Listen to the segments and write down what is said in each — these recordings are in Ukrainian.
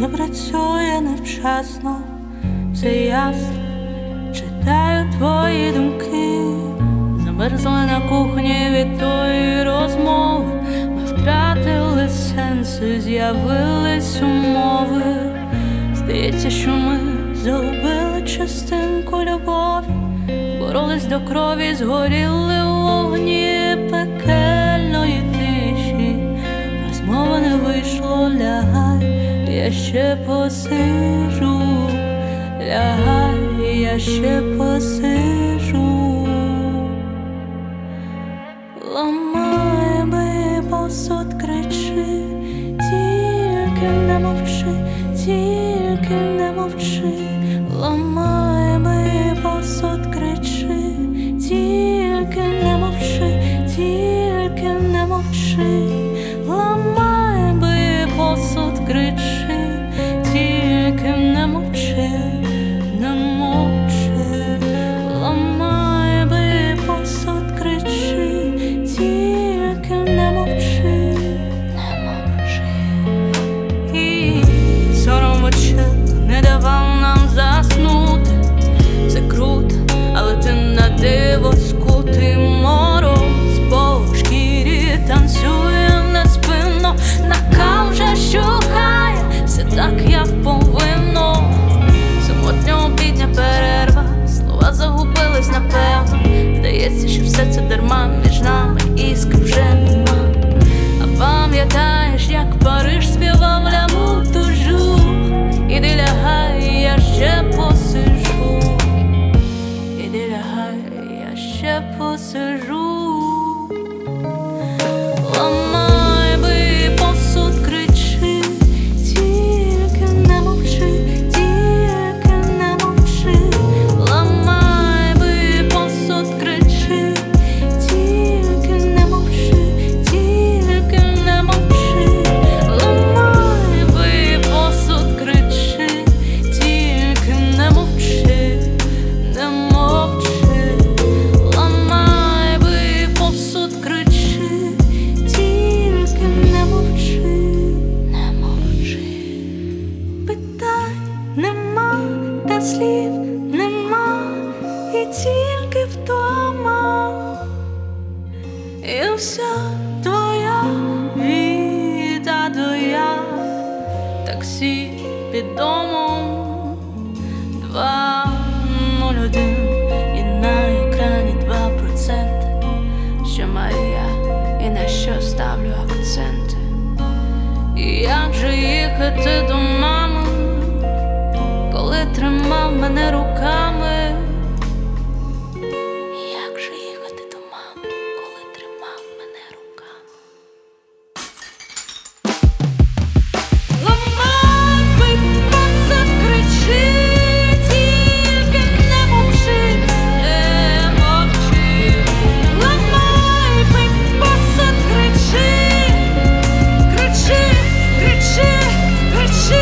працює невчасно, все ясно, читаю твої думки. Замерзли на кухні від тої розмови. Ми втратили сенси, з'явились умови. Здається, що ми загубили частинку любові, боролись до крові, згоріли у вогні пекельної тиші. Розмова не вийшло, лягай, я ще посижу. Лягай, я ще посижу. Ламай, бий посуд, кричи, тільки не мовчи, тільки не мовчи. Ламай, бий посуд, кричи, тільки не мовчи, тільки не мовчи. Ламай, бий посуд, кричи, тільки не мовчи, не мовчи. Ламай, бий посуд, кричи, тільки не мовчи, не мовчи. І сором в очах не давав нам заснути. Це круто, але ти на диво скутий. Мороз по шкірі танцює неспинно, накал вже щухає, все так, як повинно. Самотня обідня перерва, слова загубились напевно. Здається, що все це дарма, між нами іскри вже нема. А пам'ятаєш, як Париж співав ля мутужу? Іди лягай, я ще посижу. Іди лягай, я ще посижу. Ламай, бий посуд, кричи, тільки не мовчи, тільки не мовчи. Ламай, бий посуд, кричи, тільки не мовчи, тільки не мовчи. Ламай, бий посуд, кричи, тільки не мовчи, не мовчи. Ламай, бий посуд, кричи, тільки не мовчи, не мовчи. Питань нема, та слів нема, і тільки втома. І вся твоя від А до Я. Таксі під домом 201, і на екрані 2%. Що Марія, і на що ставлю акценти. І як же їхати до мами, коли тримав мене руками? Як же їхати до мами, коли тримав мене руками? Ламай, бий посуд, кричи, тільки не мовчи, не мовчи. Ламай, бий посуд, кричи, кричи, кричи, кричи.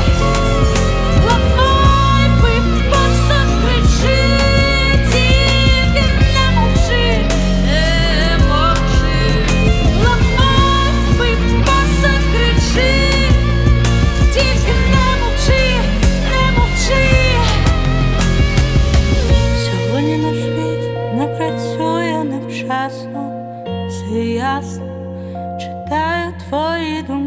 Ламай, бий посуд, кричи, тільки не мовчи, не мовчи. Ламай, бий посуд, кричи, тільки не мовчи, не мовчи. Сьогодні наш світ не працює невчасно, все ясно, читаю твої думки.